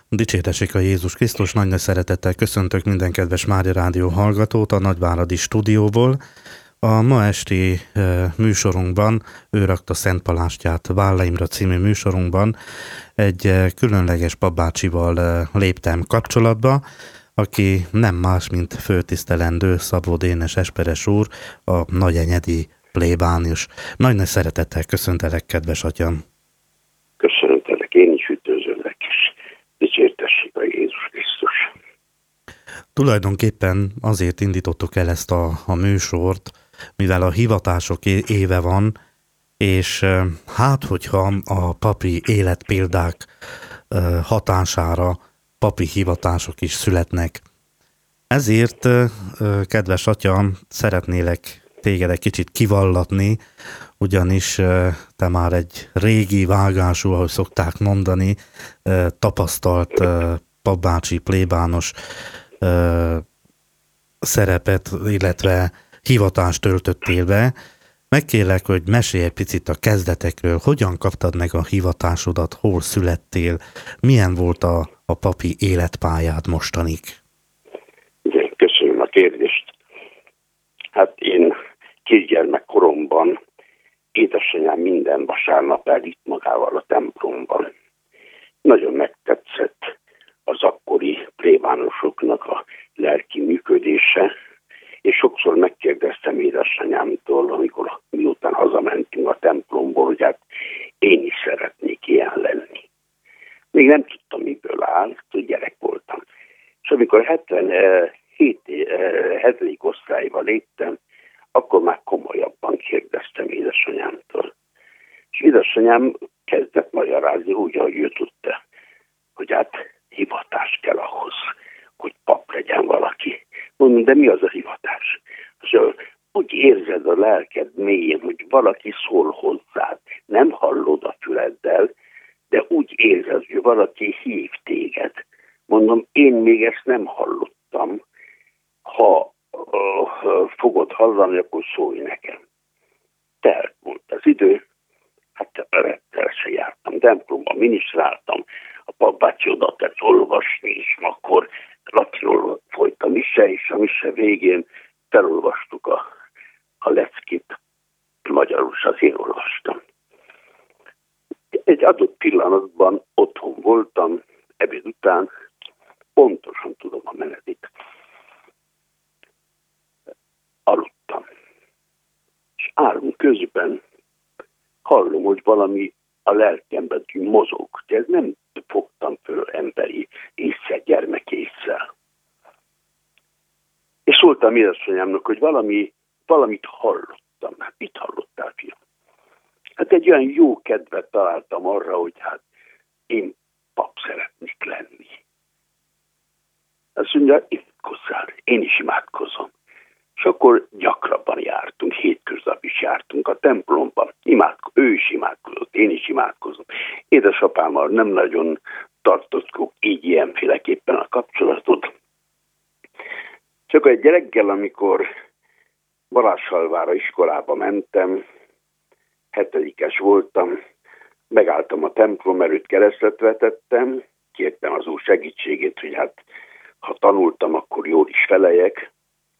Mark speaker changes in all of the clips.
Speaker 1: Dicsértessék a Jézus Krisztus, nagy szeretettel köszöntök minden kedves Mária Rádió hallgatót a Nagyváradi stúdióból. A ma esti műsorunkban, ő rakta Szent Palástját, Válla Imre című műsorunkban egy különleges papbácsival léptem kapcsolatba, aki nem más, mint főtisztelendő Szabó Dénes Esperes úr, a nagyenyedi plébánius. Nagy szeretettel köszöntelek, kedves atyám!
Speaker 2: Köszöntelek, én is üdvözöllek, és dicsértessék a Jézus Krisztus.
Speaker 1: Tulajdonképpen azért indítottuk el ezt a műsort, mivel a hivatások éve van, és hát, hogyha a papi életpéldák hatására papi hivatások is születnek. Ezért, kedves atyám, szeretnélek téged egy kicsit kivallatni, ugyanis te már egy régi vágású, ahogy szokták mondani, tapasztalt papbácsi, plébános szerepet, illetve hivatást töltöttél be. Megkérlek, hogy mesélj egy picit a kezdetekről, hogyan kaptad meg a hivatásodat, hol születtél, milyen volt a papi életpályád mostanig?
Speaker 2: Köszönöm a kérdést. Hát én kisgyermek koromban édesanyám minden vasárnap elvitt magával a templomban. Nagyon megtetszett az akkori plébánosoknak a lelki működése, és sokszor megkérdeztem édesanyámtól, amikor miután hazamentünk a templomból, hogy hát én is szeretnék ilyen lenni. Még nem tudtam, miből áll, hogy gyerek voltam. És amikor 7. osztályba léptem, akkor már komolyabban kérdeztem édesanyámtól. És édesanyám kezdett magyarázni úgy, ahogy ő tudta, hogy hát hivatás kell ahhoz, hogy pap legyen valaki. Mondom, de mi az a hivatás? Szóval úgy érzed a lelked mélyén, hogy valaki szól hozzád, nem hallod a füleddel, de úgy érzed, hogy valaki hív téged. Mondom, én még ezt nem hallottam. Ha fogod hallani, akkor szólj nekem. Telt volt az idő, hát rettel se jártam templomba, minisztráltam, a papbácsi oda tett olvasni, és akkor latinul folyt a mise, és a mise végén felolvastuk a leckét, magyarul az én olvastam. Egy adott pillanatban otthon voltam, ebéd után, pontosan tudom a menetét. Aludtam. És álom közben hallom, hogy valami a lelkemben mozog. Ez nem fogtam föl emberi észre, gyermek észre. És szóltam édesanyámnak, hogy valamit hallottam. Hát mit hallottál, fiam? Hát egy olyan jó kedvet találtam arra, hogy hát én pap szeretnék lenni. Azt mondja, imádkozzál, én is imádkozom. És akkor gyakrabban jártunk, hétköznap is jártunk a templomban. Ő is imádkozott, én is imádkozom. Édesapámmal nem nagyon tartottuk így ilyenféleképpen a kapcsolatot. Csak egy reggel, amikor Balázshalvára iskolába mentem, 7-es voltam, megálltam a templom előtt, keresztet vetettem, kértem az úr segítségét, hogy hát ha tanultam, akkor jól is feleljek.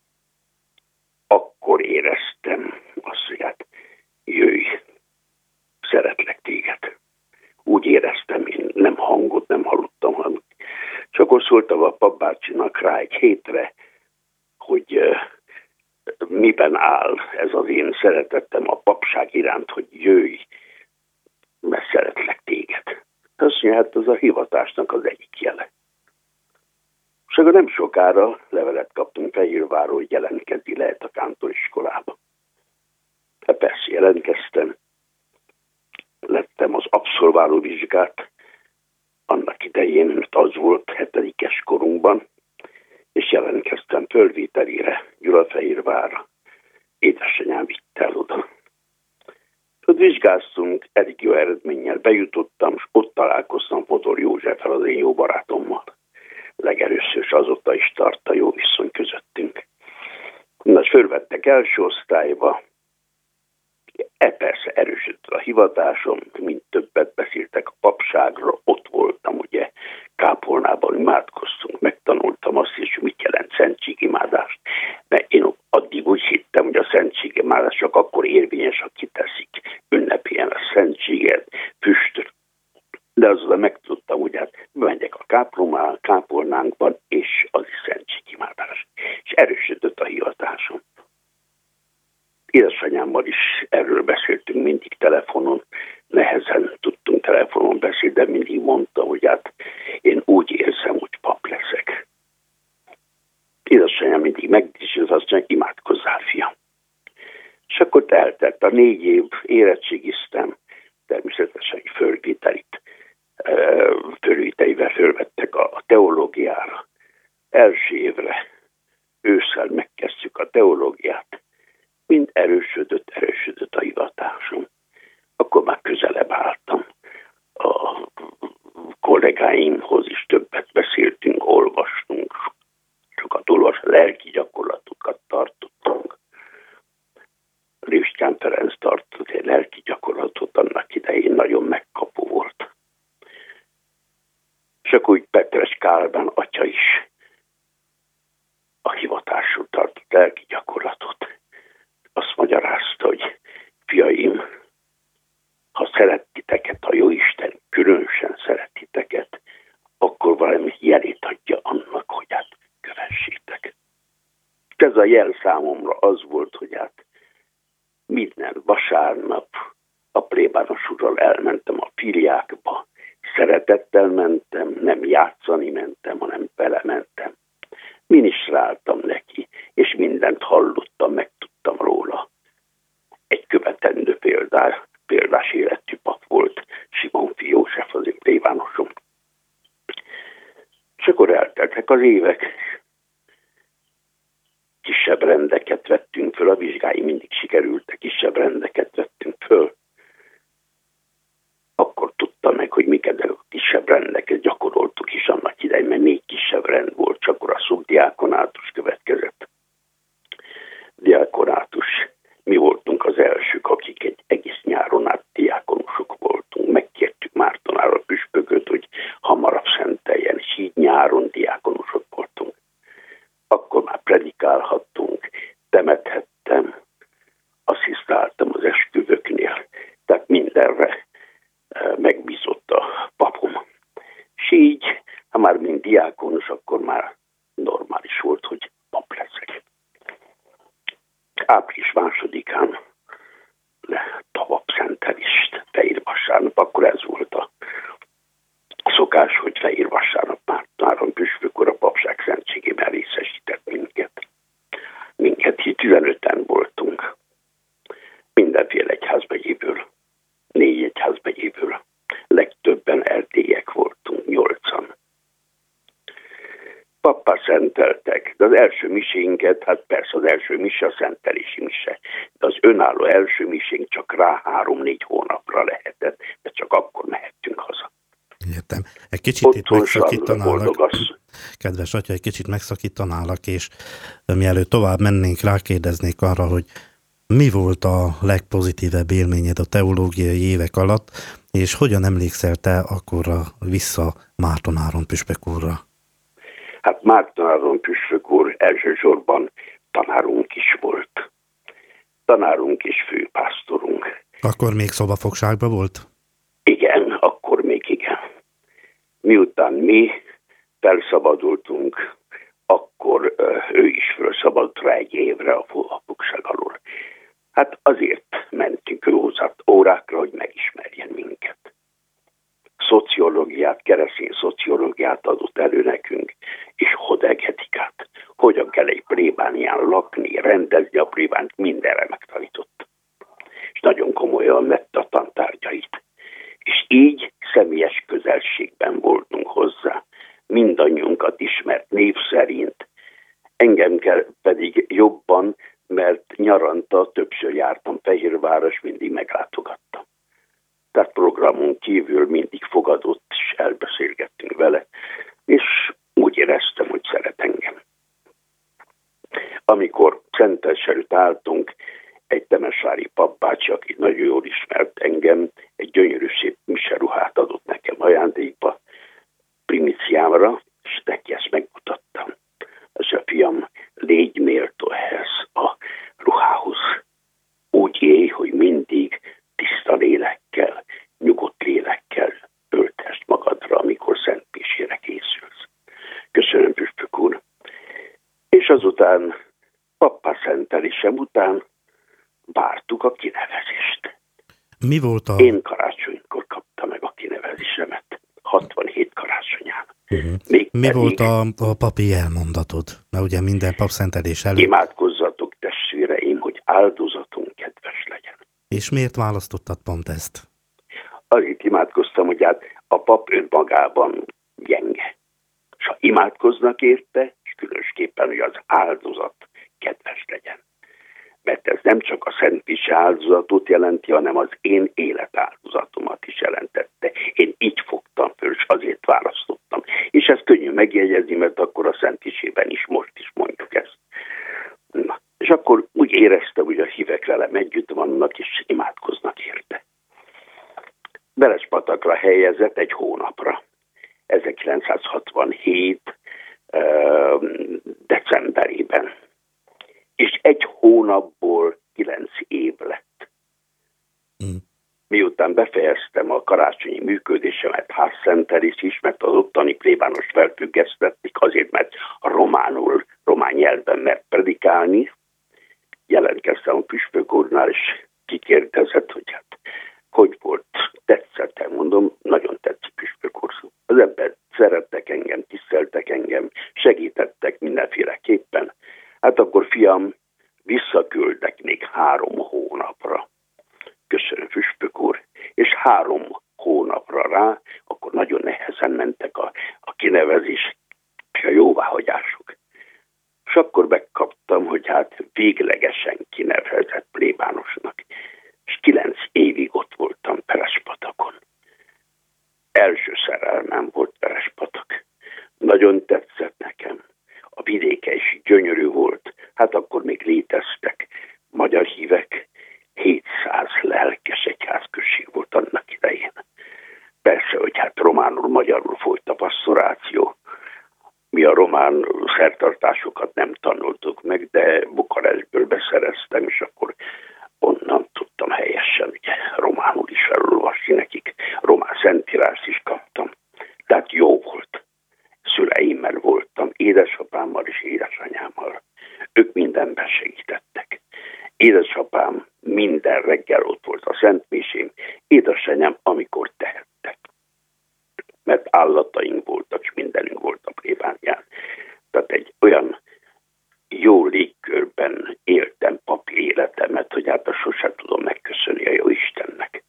Speaker 2: Akkor éreztem azt, hogy hát jöjj, szeretlek téged. Úgy éreztem, én nem hangot nem hallottam, hanem és akkor szóltam a papbácsinak rá egy hétre, hogy miben áll ez az én szeretettem a papság iránt, hogy jöjj, mert szeretlek téged. Azt mondja, hát az a hivatásnak az egyik jele. És akkor nem sokára levelet kaptunk Fehérvárról, hogy jelentkezni lehet a kántoriskolába. Hát persze jelentkeztem, lettem az abszolváló vizsgát, annak idején, mert az volt 7-es korunkban, és jelentkeztem fölvételére Gyulafehérvárra. Édesanyám vitt el oda. Ott vizsgáztunk, elég jó eredménnyel bejutottam, és ott találkoztam Fodor Józseffel, az én jó barátommal. Legelőször, és azóta is tart a jó viszony közöttünk. Na, fölvettek első osztályba, persze erősödött a hivatásom, mint többet beszéltek a papságról, ott voltam ugye kápolnánkban, és az is szentségimádás. És erősödött a hivatásom. Édesanyámmal is erről beszéltünk mindig telefonon, nehezen tudtunk telefonon beszélni, de mindig mondta, hogy hát én úgy érzem, hogy pap leszek. Édesanyám mindig megdicsért, azt mondja, imádkozzál, fiam. És akkor eltelt a 4 év, érettségiztem, természetesen fölviteivel fölvettek a teológiára. Első évre ősszel megkezdtük a teológiát, mind erősödött a hivatásom. Akkor már közelebb álltam. A kollégáimhoz is többet beszéltünk, olvastunk, sokat lelki gyakorlatokat tartottunk. Rüstkán Ferenc tartott egy lelki gyakorlatot, annak idején nagyon megkapó volt. És akkor úgy Petres Kálmán atya is a hivatásról tartott lelki gyakorlatot. Azt magyarázta, hogy fiaim, ha szerettiteket, a Jóisten különösen szerettiteket, akkor valami jelét adja annak, hogy hát kövessétek. Ez a jel számomra az volt, hogy hát minden vasárnap a plébános úrral elmentem a filiákba, szeretettel mentem, nem játszani mentem, hanem belementem. Minisztráltam neki, és mindent hallottam, megtudtam róla. Egy követendő példás életű pap volt, Simonfi József, az én plébánosom. És akkor elteltek az évek, kisebb rendeket vettünk föl, a vizsgái mindig sikerültek, kisebb rendeket vettünk föl. Akkor tudtam meg, hogy miket a kisebb rendeket gyakoroltuk is annak idején, mert 4 kisebb rend volt, csak akkor a szubdiákonátus következett. Diákonátus, mi voltunk az elsők, akik egy egész nyáron át diákonusok voltunk. Megkértük Mártonára a püspököt, hogy hamarabb szenteljen, és így nyáron diákonusok voltunk. Akkor már predikálhattunk, temethettem, asszisztáltam az esküvőknél, tehát mindenre megbízott a papom. És így, ha már mint diákonus, akkor már normális volt, hogy pap leszek. Április 2-án tavapszentelést, Fehér vasárnap, akkor ez volt a szokás, hogy Fehér vasárnap Márton püspök úr a papság szentségében részesített minket. Minket 15-en voltunk. Mindenféle egyházmegyéből, 4 egyházmegyéből. Legtöbben erdélyek voltunk, 8-an. Pappá szenteltek, de az első misénket, hát persze az első mise a szentelési mise, de az önálló első misénk csak rá 3-4 hónapra lehetett, de csak akkor mehettünk haza.
Speaker 1: Értem. Egy kicsit itt megszakítanálak, kedves atya, egy kicsit megszakítanálak, és mielőtt tovább mennénk, rákérdeznék arra, hogy mi volt a legpozitívebb élményed a teológiai évek alatt, és hogyan emlékszel te akkorra vissza Márton Áron püspök úrra?
Speaker 2: Hát Márton Áron püspök úr elsősorban tanárunk is volt. Tanárunk és főpásztorunk.
Speaker 1: Akkor még szobafogságban volt?
Speaker 2: Igen, akkor még igen. Miután mi felszabadultunk, akkor ő is felszabadult rá 1 évre a fogság alól. Hát azért mentünk ő hozzá órákra, hogy megismerjen minket. Szociológiát, keresztény szociológiát adott elő nekünk, és hodegetikát. Hogyan kell egy plébánián lakni, rendezni a plébánt, mindenre megtanított. És nagyon komolyan vette a tantárgyait. És így személyes közelségben voltunk hozzá. Mindannyiunkat ismert név szerint. Engem pedig jobban, mert nyaranta többször jártam Fehérvárra, és mindig meglátogattam. Tehát programon kívül mindig fogadott, és elbeszélgettünk vele, és úgy éreztem, hogy szeret engem. Amikor Szentes előtt álltunk, egy temesvári papbácsi, aki nagyon jól ismert engem, egy gyönyörű szép miseruhát adott nekem ajándékba, primíciámra, és neki ezt megmutattam. Az a fiam, légy méltó ehhez a ruhához. Úgy élj, hogy mindig tiszta lélekkel, nyugodt lélekkel öltesd magadra, amikor szentmisére készülsz. Azután pappá szentelésem után vártuk a kinevezést.
Speaker 1: Mi volt a...
Speaker 2: Én karácsonykor kaptam meg a kinevezésemet, 67 karácsonyán.
Speaker 1: Mi volt a papi elmondatod? Mert ugye minden papszentelés előtt...
Speaker 2: Imádkozzatok, testvéreim, hogy áldozatunk kedves legyen.
Speaker 1: És miért választottad pont ezt?
Speaker 2: Azért imádkoztam, hogy hát a pap önmagában gyenge. És ha imádkoznak érte, és különösképpen, hogy az áldozat kedves legyen. Mert ez nem csak a szentmise áldozatot jelenti, hanem az én életáldozatomat is jelentette. Én így fogtam föl, és azért választottam. És ez könnyű megjegyezni, mert akkor a szentmisében is most is mondjuk ezt. Na, és akkor úgy éreztem, hogy a hívek velem együtt vannak, és imádkoznak érte. Verespatakra helyezett egy hónapra. 1967. Decemberében. És egy hónapból 9 év lett. Miután befejeztem a karácsonyi működésemet, házszentelés is, mert az ottani plébános felfüggesztették azért, mert román nyelven mert predikálni. Jelentkeztem a püspök úrnál, és kikérdezett, hogy hát hogy volt, tetszett, mondom, nagyon tetszik püspök úr. Az ember szerettek engem, tiszteltek engem, segítettek mindenféleképpen. Hát akkor fiam, visszaküldek még 3 hónapra. Köszönöm, püspök úr. És 3 hónapra rá, akkor nagyon nehezen mentek a kinevezés és a jóváhagyások. És akkor megkaptam, hogy hát véglegesen kinevezett plébánosnak. És 9 évig ott voltam Verespatakon. Első szerelmem volt Verespatak. Nagyon tetszett nekem. A vidéke is gyönyörű volt. Hát akkor még léteztek magyar hívek. 700 lelkes egyházközség volt annak idején. Persze, hogy hát románul-magyarul folyt a pastoráció. Mi a román szertartásokat nem tanultuk meg, de Bukarestből beszereztem, és akkor onnan tudtam helyesen ugye, románul is felolvasni nekik. Román szentírást is kaptam. Tehát jó volt. Szüleimmel voltam, édesapámmal és édesanyámmal. Ők mindenben segítettek. Édesapám minden reggel ott volt a szentmisén, édesanyám amikor tehette. Mert állataink voltak, és mindenünk volt a plébánián. Tehát egy olyan jó légkörben éltem papi életemet, hogy hát azt sosem tudom megköszönni a jó Istennek.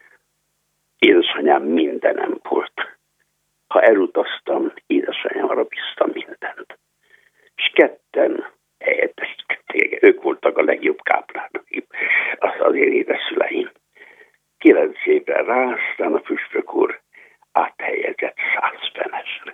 Speaker 2: Édesanyám mindenem volt. Ha elutaztam, édesanyámra bíztam mindent. És ketten helyettesítették, ők voltak a legjobb kápránaim, az én édeszüleim. 9 évre rá, aztán a püspök úr áthelyezett 100-fenesre.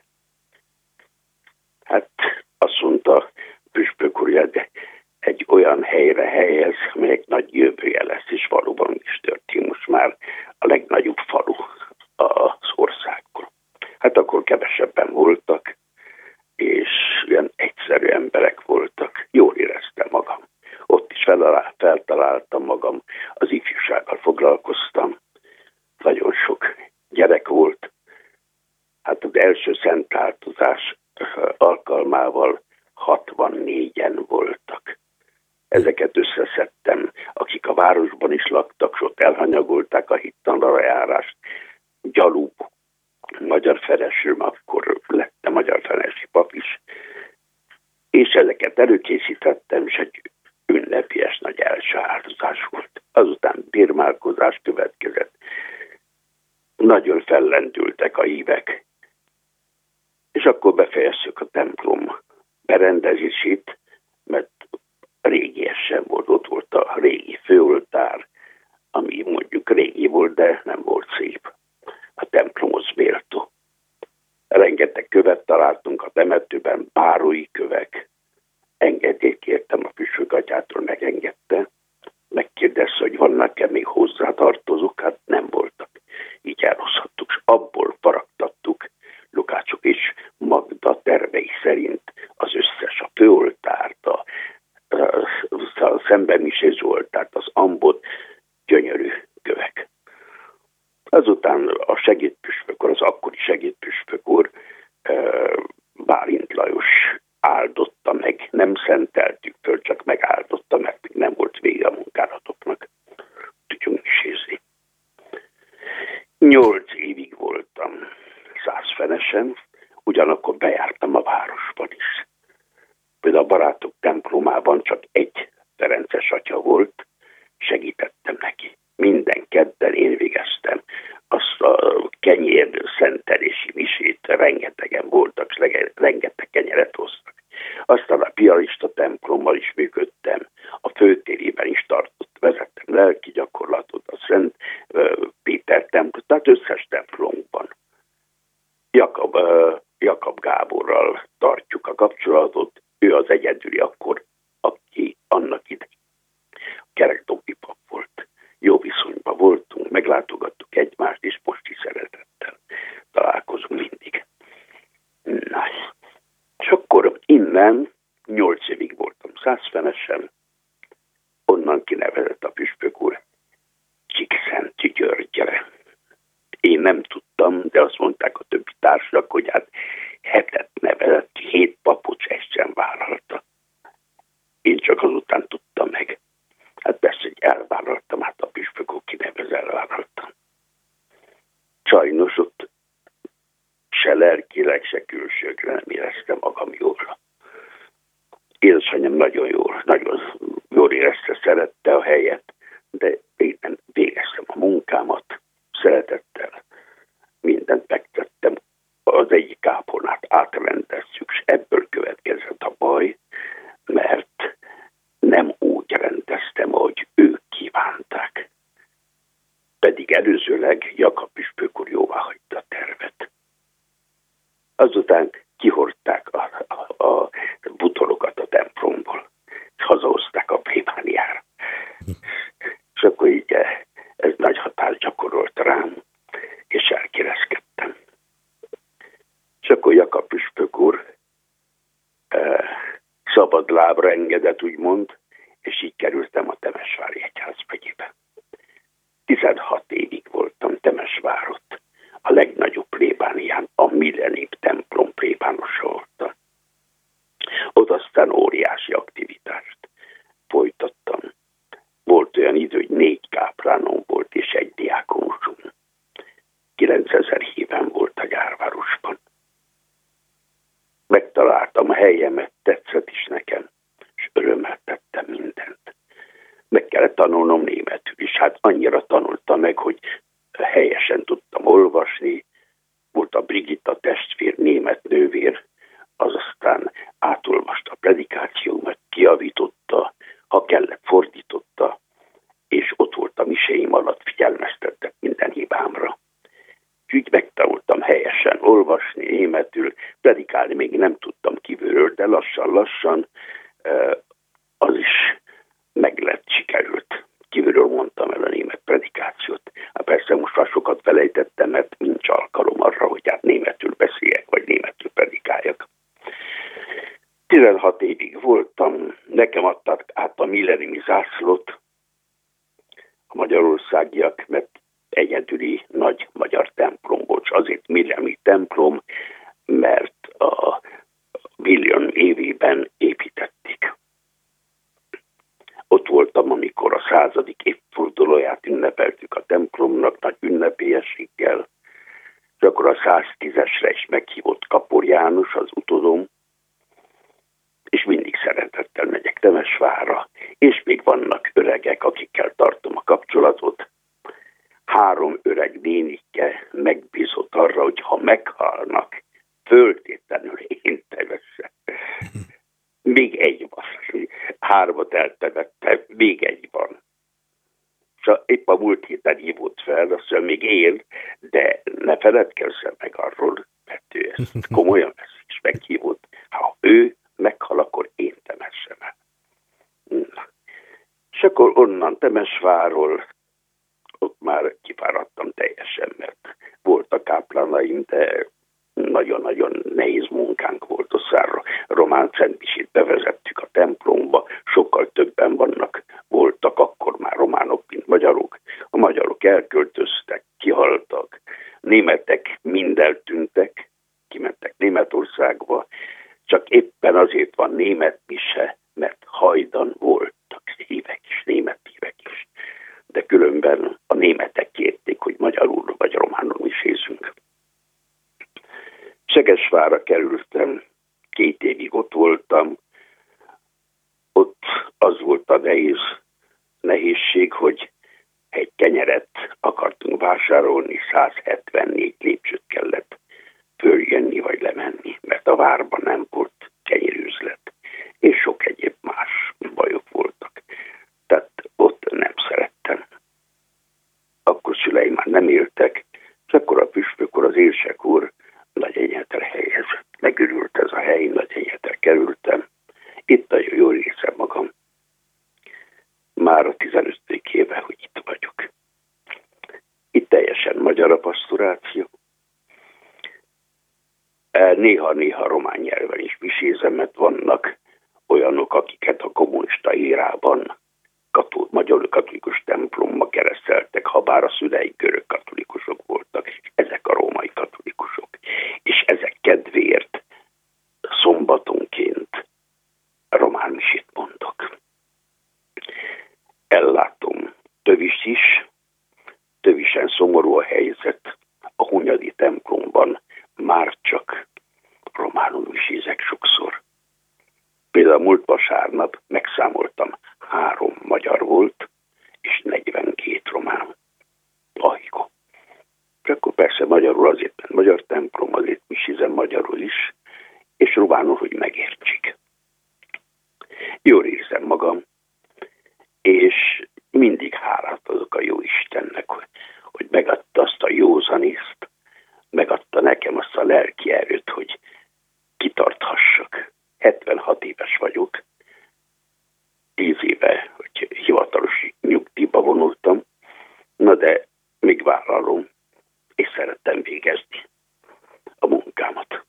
Speaker 2: Hát azt mondta püspök úr, de egy olyan helyre helyez, melyek nagy jövője lesz, és valóban is történt most már a legnagyobb falu az országban. Hát akkor kevesebben voltak, és olyan egyszerű emberek voltak. Jól éreztem magam. Ott is feltaláltam magam, az ifjúsággal foglalkoztam. Nagyon sok gyerek volt. Hát az első szentlátozás alkalmával 64-en voltak. Ezeket összeszedtem, akik a városban is laktak, és ott elhanyagolták a hittanra járást. Gyalú magyar fenesőm, akkor lettem magyar fenesi pap is. És ezeket előkészítettem, és egy ünnepies nagy első áldozás volt. Azután bírmálkozás következett. Nagyon fellendültek a hívek. És akkor befejeztük a templom berendezését, mert régiesen volt, ott volt a régi főoltár, ami mondjuk régi volt, de nem volt szép. A templomhoz méltó. Rengeteg követ találtunk a temetőben, bárói kövek. Engedélyt kértem a püspökatyától, megengedte. Megkérdezte, hogy vannak-e még hozzátartozók, hát nem voltak. Így elhozhattuk, és abból faragtattuk Lukácsok és Magda tervei szerint az összes, a főoltárt, a szembemisé oltárt, az ambot, gyönyörű kövek. Azután a segédpüspök úr, az akkori segédpüspök úr, Bálint Lajos áldotta meg nem szenteltük föl, csak megáldotta, mert még nem volt vége a munkálatoknak. Tudjunk misézni. 8 évig voltam Szászfenesen, ugyanakkor bejártam a városban is. Például a barátok templomában csak egy Ferences atya volt, segítettem neki. Minden kedden én végeztem azt a kenyér szentelési misét, rengetegen voltak, és rengeteg kenyeret hoztak. Aztán a piarista templommal is működtem, a főtérében is vezettem lelki gyakorlatot, a Szent Péter templom, tehát összes templomban. Jakab Gáborral tartjuk a kapcsolatot, ő az egyedüli akkor, aki annak idején kerekdobbi pap volt. Jó viszonyban voltunk, meglátogattuk egymást, és most is szeretettel találkozunk mindig. Na, és akkor innen 8 évig voltam Szászfenesen, onnan kinevezett a püspök úr Csíkszentű Györgyre. Én nem tudtam, de azt mondták a többi társak, hogy hát 7 nevezett, 7 papot ezt sem vállalta. Én csak azután tudtam meg. Hát persze, hogy elvállaltam, hát a püspökök kinevez, elvállaltam. Sajnos ott se lelkileg, se külsőkre nem éreztem magam jól. Édesanyám nagyon jól érezte, szerette a helyet, de én nem végeztem a munkámat, szeretettel. Mindent megtettem, az egyik kápolnát átrendezzük, és ebből következett a baj, mert nem úgy rendeztem, ahogy ők kívánták. Pedig előzőleg Jakab püspök úr jóvá hagyta a tervet. Azután kihordták a butorokat a templomból, és hazahozták a plébániára. És akkor így ez nagy hatást gyakorolt rám, és elkérezkedtem. És akkor Jakab püspök úr szabad lábra engedett, úgymond, és így kerültem a Temesvári egyházmegyébe. 16 évig voltam Temesvárott, a legnagyobb plébánián, a Millennium templom plébánosa voltam. Ott aztán óriási aktivitást folytattam. Volt olyan idő, hogy 4 káplánom volt, és egy diákonusom. 9000 híven volt a gyárvárosban. Megtaláltam a helyemet, tetszett is nekem, és örömmel tettem mindent. Meg kellett tanulnom németül is, hát annyira tanultam meg, hogy helyesen tudtam olvasni. Volt a Brigitta testvér, német nővér, az aztán átolvasta a predikációmat, kijavította, ha kellett fordította, és ott volt a miséim alatt, figyelmeztettek minden hibámra. Úgy megtanultam helyesen olvasni németül, predikálni még nem tudtam kívülről, de lassan az is sikerült. Kívülről mondtam el a német predikációt. Hát persze most már sokat felejtettem, mert nincs alkalom arra, hogy hát németül beszéljek, vagy németül predikáljak. 16 évig voltam, nekem adtak át a millenniumi zászlót a magyarországiak, mert egyedüli nagy magyar templom volt, azért millenniumi templom, mert a millió évében építették. Ott voltam, amikor a 100. évfordulóját ünnepeltük a templomnak nagy ünnepélyességgel, és akkor a 110-esre is meghívott Kapor János, az utódom, és mindig szeretettel megyek Temesvárra, és még vannak öregek, akikkel tartom a kapcsolatot. 3 öreg nénike megbízott arra, hogy ha meghalnak, föltétlenül én tevessem. Még egy van. 3 eltemettem, még egy van. És épp a múlt héten hívott fel, azt mondja, még él, de ne feledkezzem meg arról, mert ő ezt komolyan veszi, és meghívott. Ha ő meghal, akkor én temessem el. Na. És akkor onnan Temesvárról ott már kifáradtam teljesen, mert voltak káplánaim, de nagyon-nagyon nehéz munkánk volt. Aztán román szentmisét bevezettük a templomba, sokkal többen voltak akkor már románok, mint magyarok. A magyarok elköltöztek, kihaltak, németek mind eltűntek, kimentek Németországba, Csak éppen azért van német mise, mert hajdan voltak hívek is, német hívek is. De különben a németek kérték, hogy magyarul vagy románul misézzünk. Segesvárra kerültem, 2 évig ott voltam. Ott az volt a nehézség, hogy egy kenyeret akartunk vásárolni, 174 lépcsőt kellett följönni vagy lemenni, mert a várban nem volt kenyérüzlet, és sok egyéb más bajok voltak. Tehát ott nem szerettem. Akkor szüleim már nem éltek, és akkor a püspök úr, az érsek úr Nagyenyheterhelyhez megürült ez a hely, Nagyenyheter kerültem. Itt nagyon jól érzem magam. Már a 15. éve, hogy itt vagyok. Itt teljesen magyar a pasztoráció. Néha-néha román nyelven is misézem, mert vannak olyanok, akiket a kommunista érában magyar katolikus templomba kereszteltek, ha bár a szüleik görög katolikusok voltak, ezek a római katolikusok. És ezek kedvéért szombatonként román misét mondok. Ellátom Tövis is. Tövisen szomorú a helyzet. A Hunyadi templomban már csak románul misézek sokszor. Például múlt vasárnap megszámoltam, 3 magyar volt, és 42 román. Ajko. És akkor persze magyarul azért, mert magyar templom, azért misézem magyarul is, és románul, hogy megértsék. Jól érzem magam, és mindig hálát adok a jó Istennek, hogy megadta azt a józanészt, megadta nekem azt a lelki erőt, hogy kitarthassak. 76 éves vagyok, 10 éve, hogy hivatalos nyugdíjba vonultam, na de még vállalom, és szerettem végezni a munkámat.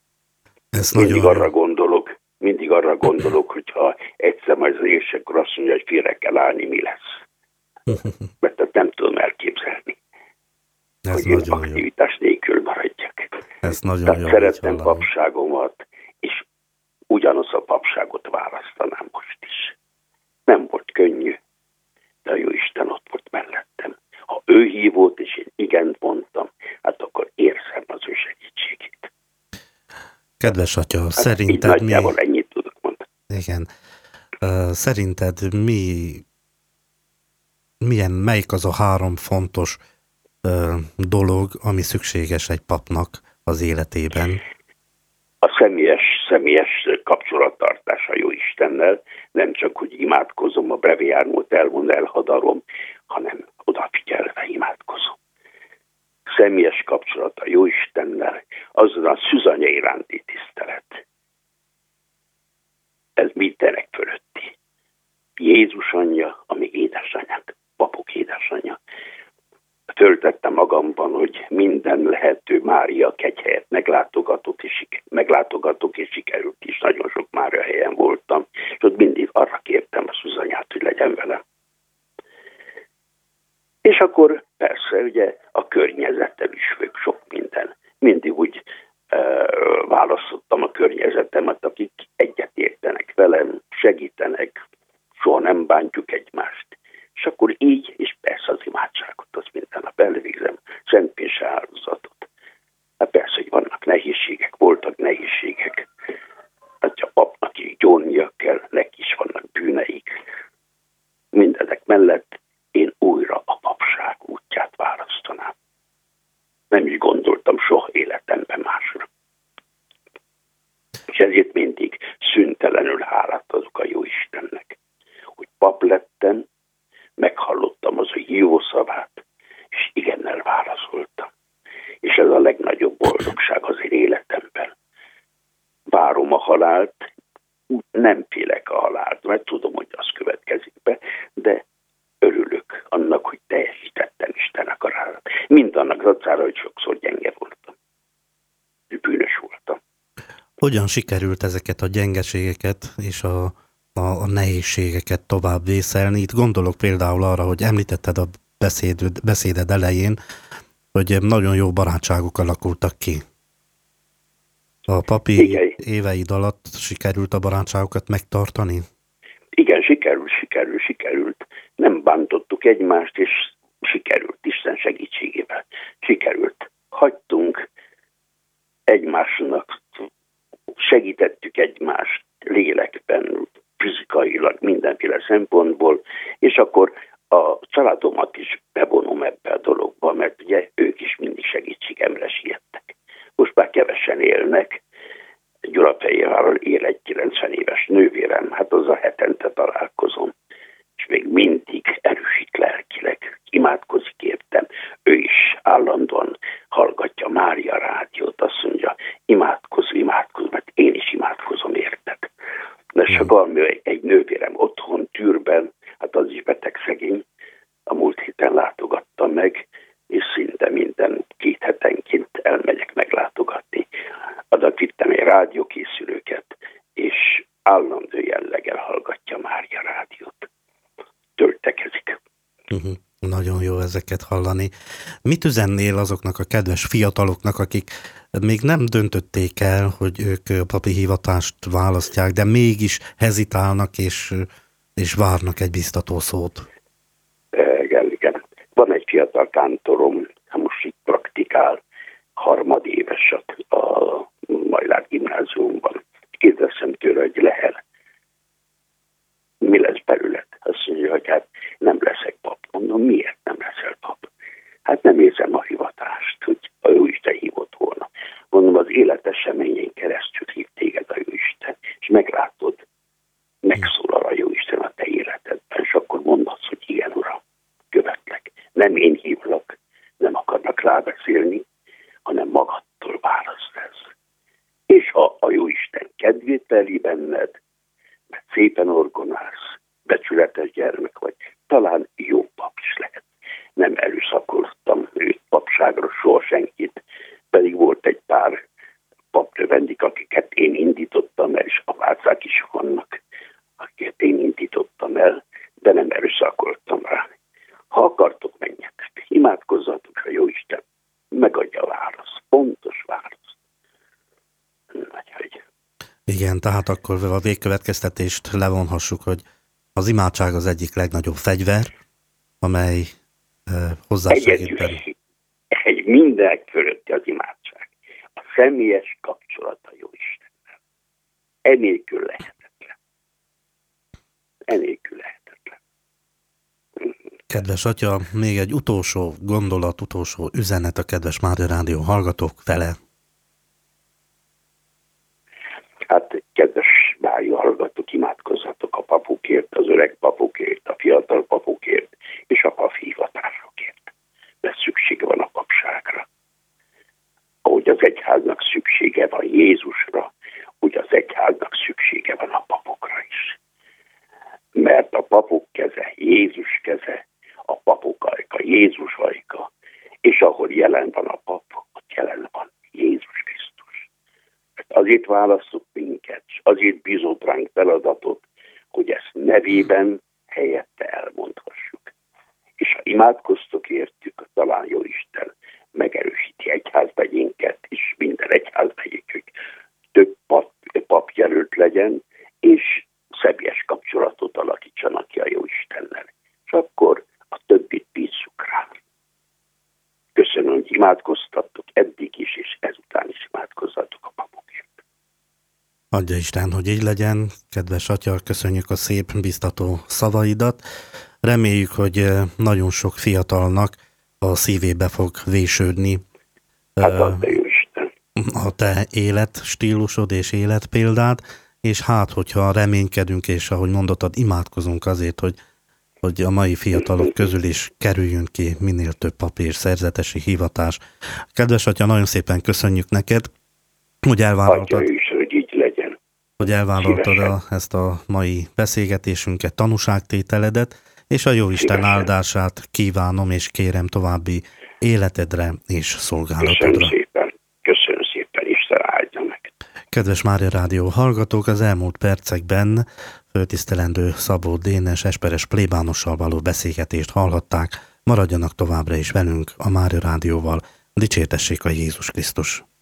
Speaker 2: Mindig arra gondolok, hogyha egyszer majd az érsek azt mondja, hogy félre kell állni, mi lesz. Mert nem tudom elképzelni,
Speaker 1: ez
Speaker 2: hogy én aktivitás nélkül maradjak.
Speaker 1: Ez nagyon
Speaker 2: Tehát
Speaker 1: jó.
Speaker 2: szerettem papságomat, és ugyanazt a papságot választanám most is. Nem volt könnyű, de a Jóisten ott volt mellettem. Ha ő hívott, és én igent mondtam, hát akkor érzem az ő segítségét.
Speaker 1: Kedves atya,
Speaker 2: hát
Speaker 1: szerinted mi...
Speaker 2: ennyit tudok mondani.
Speaker 1: Igen. Szerinted melyik az a 3 fontos dolog, ami szükséges egy papnak az életében?
Speaker 2: A személyes kapcsolattartás a Jóistennel, nem csak, hogy imádkozom, a breviármót elhadarom, hanem odafigyelve imádkozom. Személyes kapcsolat a Jóistennel, azon a szűzanya iránti tisztelet. Ez mindenek fölötti. Jézus anyja, ami édesanyja, papok édesanyja. Föltettem magamban, hogy minden lehető Mária kegyhelyet meglátogatok, és sikerült is. Nagyon sok Mária helyen voltam, és ott mindig arra kértem a szűzanyát, hogy legyen velem. És akkor persze ugye a környezettel is függ sok minden. Mindig úgy választottam a környezetemet, akik egyetértenek velem, segítenek, soha nem bántjuk egymást. És akkor így, és persze az imádságot, az minden nap elvégzem, szentmise áldozatot. Hát persze, hogy vannak nehézségek, voltak nehézségek. Hát a papnak így gyónnia kell, neki is vannak bűneik. Mindenek mellett én újra a papság útját választanám. Nem is gondoltam soha életemben másra. És ezért mindig szüntelenül hálát adok a Jóistennek, hogy pap lettem, meghallottam az ő hívószavát, és igennel válaszoltam. És ez a legnagyobb boldogság az én életemben. Várom a halált, nem félek a halált, mert tudom, hogy az következik be, de örülök annak, hogy teljesítettem Isten akarárat. Mindannak dacára, hogy sokszor gyenge voltam. Bűnös voltam.
Speaker 1: Hogyan sikerült ezeket a gyengeségeket és a nehézségeket tovább vészelni? Itt gondolok például arra, hogy említetted a beszéded elején, hogy nagyon jó barátságok alakultak ki. A papi
Speaker 2: Igen.
Speaker 1: éveid alatt sikerült a barátságokat megtartani?
Speaker 2: Igen, sikerült. Nem bántottuk egymást, és sikerült, Isten segítségével. Sikerült. Hagytunk egymásnak, segítettük egymást lélekben, fizikailag, mindenféle szempontból, és akkor a családomat is bevonom ebbe a dologba, mert ugye ők is mindig segítségemre siettek. Most már kevesen élnek, Gyulafehérvárról él egy 90 éves nővérem, hát azzal hetente találkozom, és még mindig erősít lelkileg, imádkozik értem. Ő is állandóan hallgatja Mária rádiót, azt mondja, imádkozz, mert én is imádkozom érted. De csak valami egy nővérem otthon, Tűrben, hát az is beteg szegény, a múlt héten látogattam meg, és szinte minden 2 hetenként elmegyek meglátogatni. Adat vittem egy rádiókészülőket, és állandó jelleggel hallgatja Mária rádiót. Töltekezik.
Speaker 1: Nagyon jó ezeket hallani. Mit üzennél azoknak a kedves fiataloknak, akik még nem döntötték el, hogy ők a papi hivatást választják, de mégis hezitálnak és várnak egy biztató szót?
Speaker 2: Igen. Van egy fiatal kántorom, most itt praktikál, harmadéves a Majlár gimnáziumban. Kérdeztem tőle, hogy Lehel, mi lesz belőled? Azt mondja, hogy hát nem leszek pap. Mondom, miért nem leszel pap? Hát nem érzem a hivatást, hogy a Jóisten hívott volna. Mondom, az életeseményén keresztül hív téged a Jóisten, és meglátod, megszólal a Jóisten a te életedben, és akkor mondd azt, hogy igen, Uram, követlek. Nem én hívlak, nem akarnak rábeszélni, hanem magadtól választ ez. És ha a Jóisten kedvét teli benned, mert szépen orgonálsz, becsületes gyermek vagy, talán jó pap is lehet. Nem erőszakoltam őt papságra, soha senkit, pedig volt egy pár papnövendik, akiket én indítottam el, és apácák is vannak, akiket én indítottam el, de nem erőszakoltam rá. Ha akartok, menjetek, imádkozzatok, a Jóisten megadja a választ, pontos választ.
Speaker 1: Igen, tehát akkor a végkövetkeztetést levonhassuk, hogy az imádság az egyik legnagyobb fegyver, amely hozzásegít.
Speaker 2: Egy minden fölötti az imádság. A személyes kapcsolat a Jóistennel. Enélkül lehetetlen.
Speaker 1: Kedves atya, még egy utolsó gondolat, utolsó üzenet a kedves Mária Rádió hallgatók fele.
Speaker 2: Hát, kedves Mária hallgatók, imádkozzatok a papokért, az öreg papokért, a fiatal papokért, és a pap hivatásokért. Mert szüksége van a papságra. Ahogy az egyháznak szüksége van Jézusra, úgy az egyháznak szüksége van a papokra is. Mert a papok keze, Jézus keze, a papok ajka, Jézus ajka, és ahol jelen van a pap, ott jelen van Jézus Krisztus. Azért választott minket, és azért bízott ránk feladatot, hogy ezt nevében helyette elmondhassuk. És ha imádkoztok értük, talán Jóisten megerősíti egyházmegyénket, és minden egyházmegyék, hogy több papjelölt legyen, és személyes kapcsolatot alakítsanak ki a Jóistennel. És akkor a többit bízzuk rá. Köszönöm, hogy imádkoztattok eddig is, és ezután is imádkozzatok a papokért.
Speaker 1: Adja Isten, hogy így legyen. Kedves atya, köszönjük a szép, biztató szavaidat. Reméljük, hogy nagyon sok fiatalnak a szívébe fog vésődni a te életstílusod és életpéldád, és hát, hogyha reménykedünk, és ahogy mondottad, imádkozunk azért, hogy a mai fiatalok közül is kerüljön ki minél több papi és szerzetesi hivatás. Kedves atya, nagyon szépen köszönjük neked, hogy elvállaltad,
Speaker 2: hogy így legyen.
Speaker 1: Hogy elvállaltad ezt a mai beszélgetésünket, tanúságtételedet, és a Jóisten áldását kívánom, és kérem további életedre és szolgálatodra.
Speaker 2: Köszönöm szépen, Isten áldja meg.
Speaker 1: Kedves Mária Rádió hallgatók, az elmúlt percekben föltisztelendő Szabó Dénes esperes plébánossal való beszélgetést hallhatták. Maradjanak továbbra is velünk a Mária Rádióval. Dicsértessék a Jézus Krisztus!